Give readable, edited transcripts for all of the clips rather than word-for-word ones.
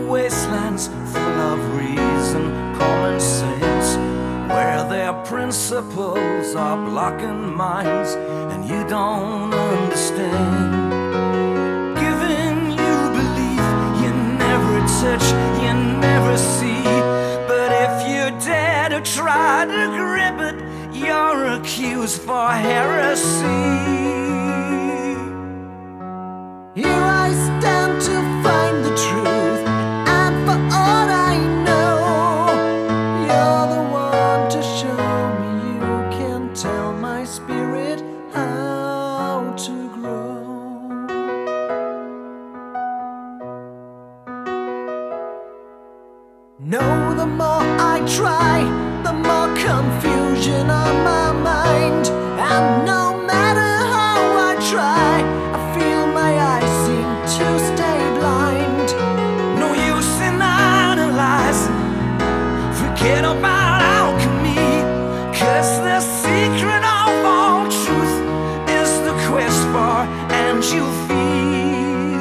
wastelands full of reason, common sense, where their principles are blocking minds and you don't understand. Giving you belief you never touch, you never see, but if you dare to try to grip it, you're accused for heresy. Here I stand to find the truth, and for all I know, you're the one to show me. You can tell my spirit how to grow. No, the more I try, the more confusion on my mind, and no matter how I try, I feel my eyes seem to stay blind. No use in analyzing, forget about alchemy, 'cause the secret of all truth is the quest for and you feel.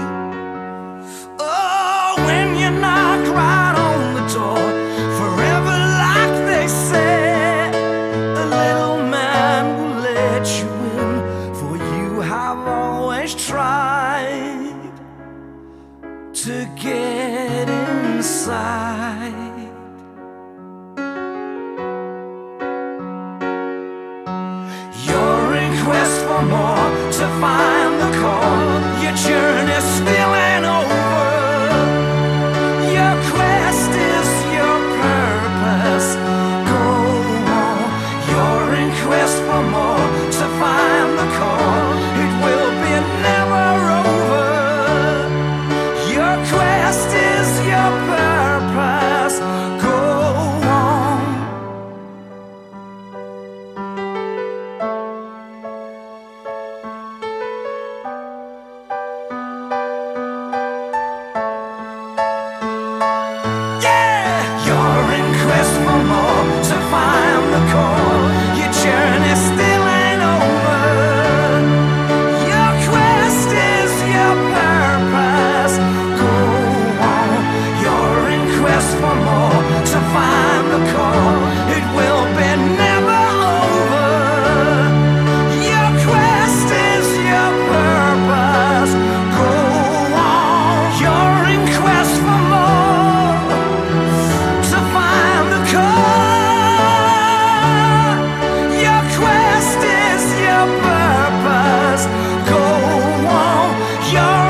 Oh, when you knock right on the door, forever like they say, the little man will let you in, for you have always tried to get inside. You're in quest for more, to find the core. Your journey still ain't over. Your quest is your purpose. Go on. You're in quest for more, to find the core. It will be never over. Your quest is your purpose. Go on. Yeah! You're in quest for more, to find the core. Your journey still ain't over. Your quest is your purpose. Go on. You're in quest for more, to find the core. It will be never over. Your quest is your purpose. Go on. You're in quest for more, to find the core. Your quest is your purpose. Go on. You're